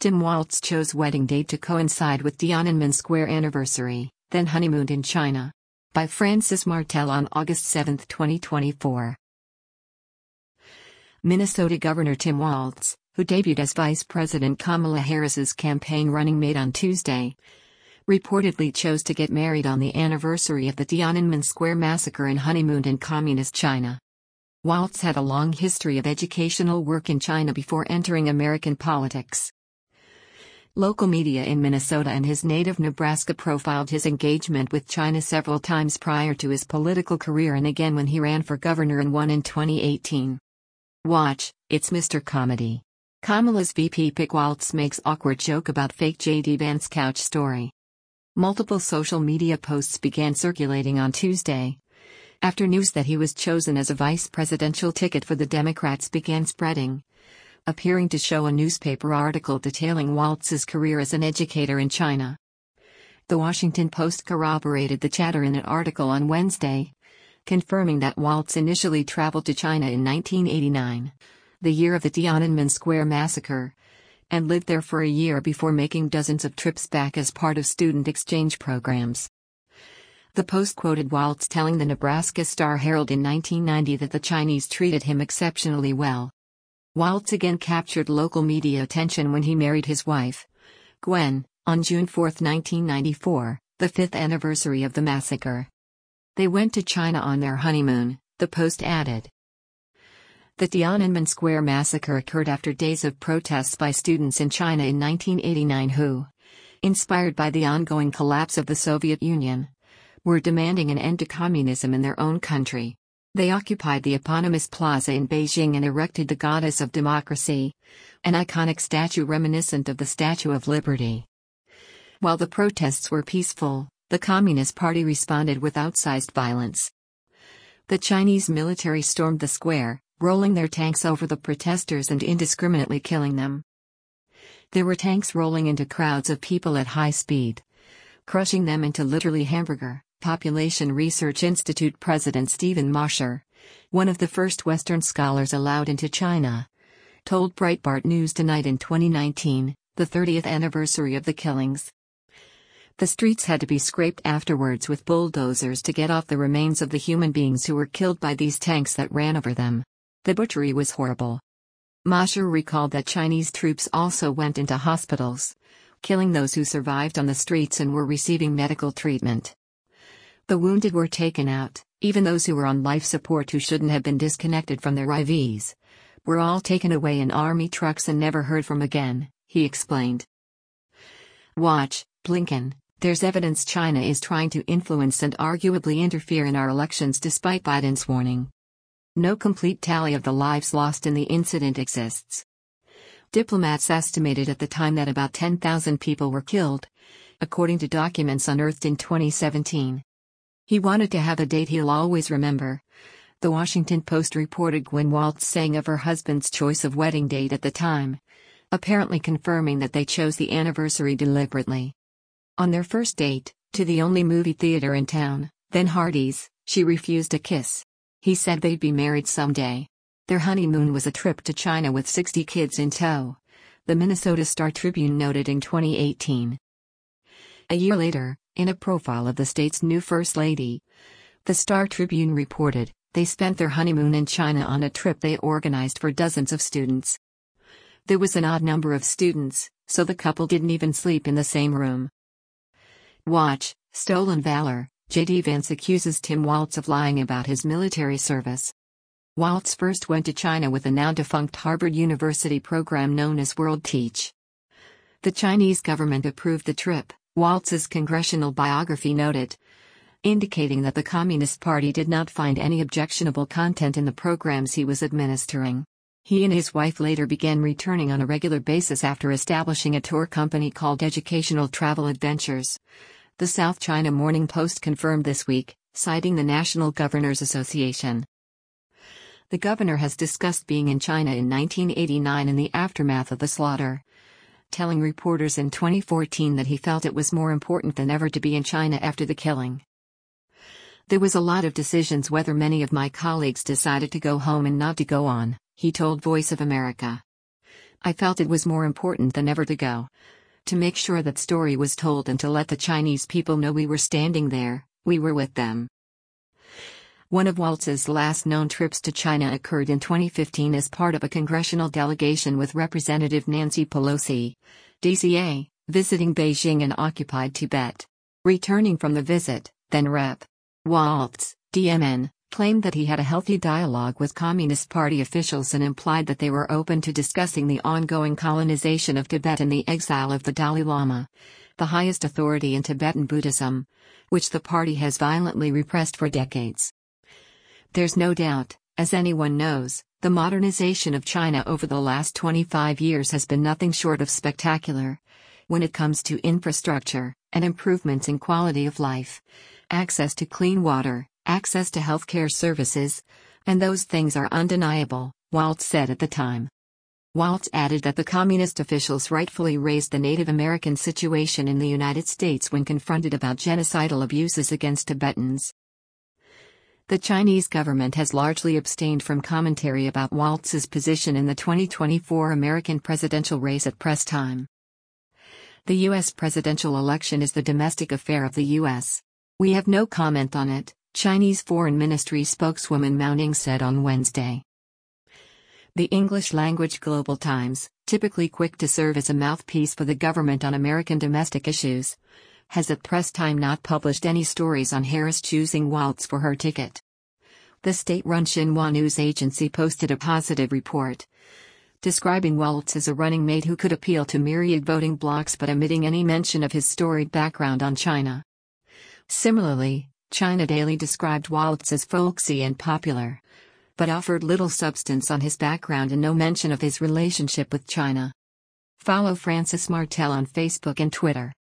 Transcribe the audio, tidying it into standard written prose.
Tim Walz chose wedding date to coincide with Tiananmen Square anniversary, then honeymooned in China. By Francis Martel on August 7, 2024. Minnesota Governor Tim Walz, who debuted as Vice President Kamala Harris's campaign running mate on Tuesday, reportedly chose to get married on the anniversary of the Tiananmen Square massacre and honeymooned in Communist China. Walz had a long history of educational work in China before entering American politics. Local media in Minnesota and his native Nebraska profiled his engagement with China several times prior to his political career and again when he ran for governor and won in 2018. Watch, it's Mr. Comedy. Kamala's VP pick. Walz makes awkward joke about fake J.D. Vance couch story. Multiple social media posts began circulating on Tuesday, after news that he was chosen as a vice presidential ticket for the Democrats began spreading, appearing to show a newspaper article detailing Walz's career as an educator in China. The Washington Post corroborated the chatter in an article on Wednesday, confirming that Walz initially traveled to China in 1989, the year of the Tiananmen Square massacre, and lived there for a year before making dozens of trips back as part of student exchange programs. The Post quoted Walz telling the Nebraska Star-Herald in 1990 that the Chinese treated him exceptionally well. Walz again captured local media attention when he married his wife, Gwen, on June 4, 1994, the 5th anniversary of the massacre. They went to China on their honeymoon, the Post added. The Tiananmen Square massacre occurred after days of protests by students in China in 1989 who, inspired by the ongoing collapse of the Soviet Union, were demanding an end to communism in their own country. They occupied the eponymous plaza in Beijing and erected the Goddess of Democracy, an iconic statue reminiscent of the Statue of Liberty. While the protests were peaceful, the Communist Party responded with outsized violence. The Chinese military stormed the square, rolling their tanks over the protesters and indiscriminately killing them. There were tanks rolling into crowds of people at high speed, crushing them into literally hamburger. Population Research Institute President Stephen Mosher, one of the first Western scholars allowed into China, told Breitbart News Tonight in 2019, the 30th anniversary of the killings. The streets had to be scraped afterwards with bulldozers to get off the remains of the human beings who were killed by these tanks that ran over them. The butchery was horrible. Mosher recalled that Chinese troops also went into hospitals, killing those who survived on the streets and were receiving medical treatment. The wounded were taken out, even those who were on life support who shouldn't have been disconnected from their IVs, were all taken away in army trucks and never heard from again, he explained. Watch, Blinken, there's evidence China is trying to influence and arguably interfere in our elections despite Biden's warning. No complete tally of the lives lost in the incident exists. Diplomats estimated at the time that about 10,000 people were killed, according to documents unearthed in 2017. He wanted to have a date he'll always remember, the Washington Post reported Gwen Walz saying of her husband's choice of wedding date at the time, apparently confirming that they chose the anniversary deliberately. On their first date, to the only movie theater in town, then Hardee's, she refused a kiss. He said they'd be married someday. Their honeymoon was a trip to China with 60 kids in tow, the Minnesota Star-Tribune noted in 2018. A year later, in a profile of the state's new First Lady, the Star-Tribune reported, they spent their honeymoon in China on a trip they organized for dozens of students. There was an odd number of students, so the couple didn't even sleep in the same room. Watch, Stolen Valor, J.D. Vance accuses Tim Walz of lying about his military service. Walz first went to China with a now-defunct Harvard University program known as World Teach. The Chinese government approved the trip, Walz's congressional biography noted, indicating that the Communist Party did not find any objectionable content in the programs he was administering. He and his wife later began returning on a regular basis after establishing a tour company called Educational Travel Adventures. The South China Morning Post confirmed this week, citing the National Governors Association. The governor has discussed being in China in 1989 in the aftermath of the slaughter, telling reporters in 2014 that he felt it was more important than ever to be in China after the killing. There was a lot of decisions whether many of my colleagues decided to go home and not to go on, he told Voice of America. I felt it was more important than ever to go. To make sure that story was told and to let the Chinese people know we were standing there, we were with them. One of Waltz's last known trips to China occurred in 2015 as part of a congressional delegation with Representative Nancy Pelosi, DCA, visiting Beijing and occupied Tibet. Returning from the visit, then Rep. Waltz, DMN, claimed that he had a healthy dialogue with Communist Party officials and implied that they were open to discussing the ongoing colonization of Tibet and the exile of the Dalai Lama, the highest authority in Tibetan Buddhism, which the party has violently repressed for decades. There's no doubt, as anyone knows, the modernization of China over the last 25 years has been nothing short of spectacular. When it comes to infrastructure, and improvements in quality of life, access to clean water, access to healthcare services, and those things are undeniable, Waltz said at the time. Waltz added that the communist officials rightfully raised the Native American situation in the United States when confronted about genocidal abuses against Tibetans. The Chinese government has largely abstained from commentary about Waltz's position in the 2024 American presidential race at press time. The U.S. presidential election is the domestic affair of the U.S. We have no comment on it, Chinese Foreign Ministry spokeswoman Mao Ning said on Wednesday. The English-language Global Times, typically quick to serve as a mouthpiece for the government on American domestic issues, has at press time not published any stories on Harris choosing Waltz for her ticket. The state-run Xinhua news agency posted a positive report, describing Waltz as a running mate who could appeal to myriad voting blocs but omitting any mention of his storied background on China. Similarly, China Daily described Waltz as folksy and popular, but offered little substance on his background and no mention of his relationship with China. Follow Francis Martel on Facebook and Twitter.